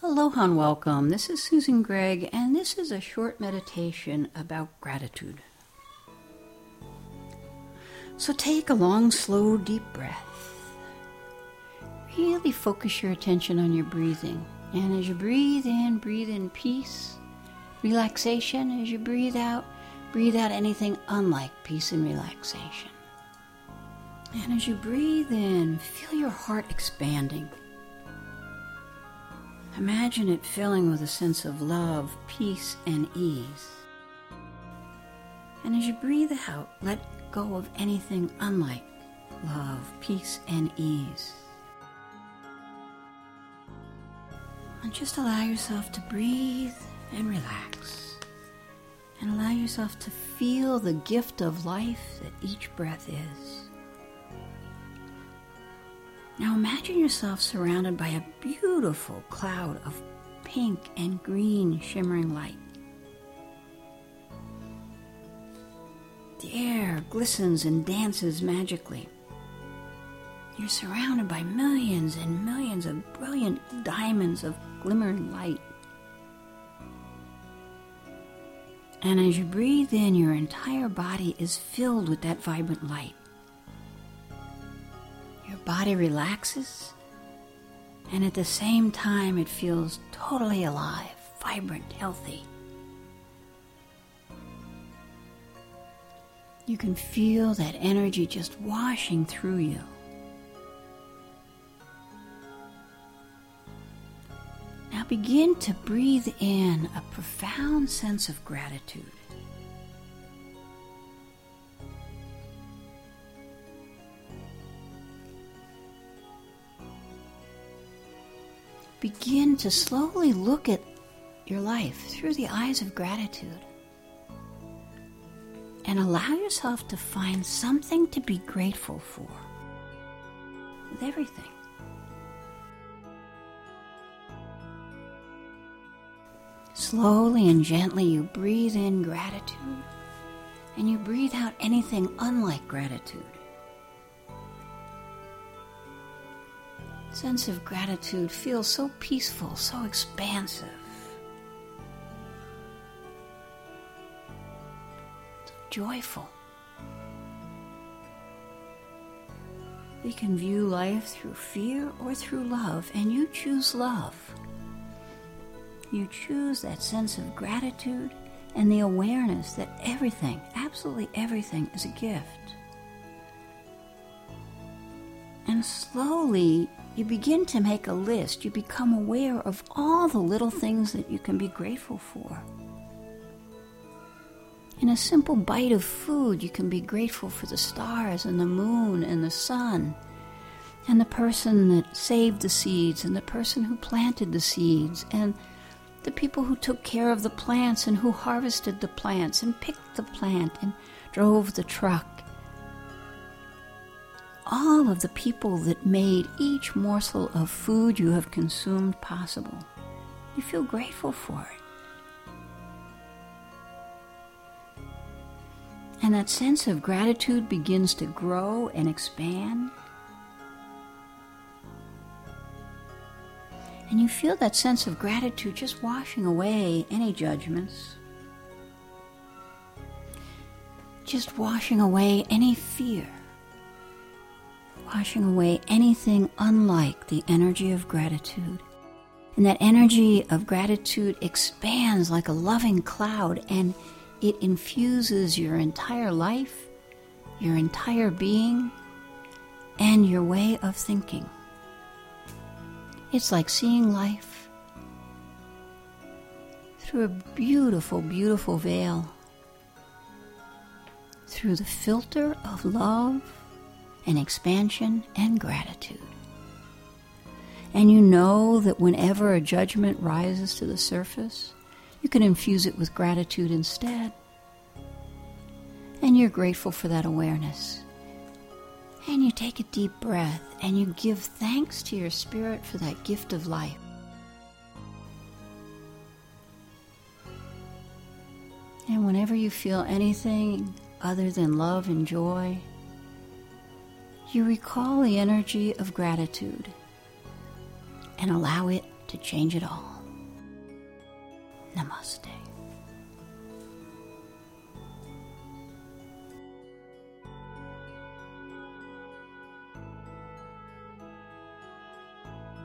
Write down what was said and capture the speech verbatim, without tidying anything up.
Aloha and welcome. This is Susan Gregg, and this is a short meditation about gratitude. So take a long, slow, deep breath. Really focus your attention on your breathing. And as you breathe in, breathe in peace, relaxation. As you breathe out, breathe out anything unlike peace and relaxation. And as you breathe in, feel your heart expanding. Imagine it filling with a sense of love, peace, and ease. And as you breathe out, let go of anything unlike love, peace, and ease. And just allow yourself to breathe and relax. And allow yourself to feel the gift of life that each breath is. Now imagine yourself surrounded by a beautiful cloud of pink and green shimmering light. The air glistens and dances magically. You're surrounded by millions and millions of brilliant diamonds of glimmering light. And as you breathe in, your entire body is filled with that vibrant light. Your body relaxes, and at the same time it feels totally alive, vibrant, healthy. You can feel that energy just washing through you. Now begin to breathe in a profound sense of gratitude. Begin to slowly look at your life through the eyes of gratitude. And allow yourself to find something to be grateful for. With everything. Slowly and gently you breathe in gratitude. And you breathe out anything unlike gratitude. Sense of gratitude feels so peaceful, so expansive, so joyful. We can view life through fear or through love, and you choose love. You choose that sense of gratitude and the awareness that everything, absolutely everything, is a gift. And slowly, you begin to make a list. You become aware of all the little things that you can be grateful for. In a simple bite of food, you can be grateful for the stars and the moon and the sun, and the person that saved the seeds, and the person who planted the seeds, and the people who took care of the plants and who harvested the plants and picked the plant and drove the truck. All of the people that made each morsel of food you have consumed possible. You feel grateful for it. And that sense of gratitude begins to grow and expand. And you feel that sense of gratitude just washing away any judgments. Just washing away any fear. Washing away anything unlike the energy of gratitude. And that energy of gratitude expands like a loving cloud, and it infuses your entire life, your entire being, and your way of thinking. It's like seeing life through a beautiful, beautiful veil, through the filter of love and expansion and gratitude. And you know that whenever a judgment rises to the surface, you can infuse it with gratitude instead. And you're grateful for that awareness. And you take a deep breath and you give thanks to your spirit for that gift of life. And whenever you feel anything other than love and joy, you recall the energy of gratitude and allow it to change it all. Namaste.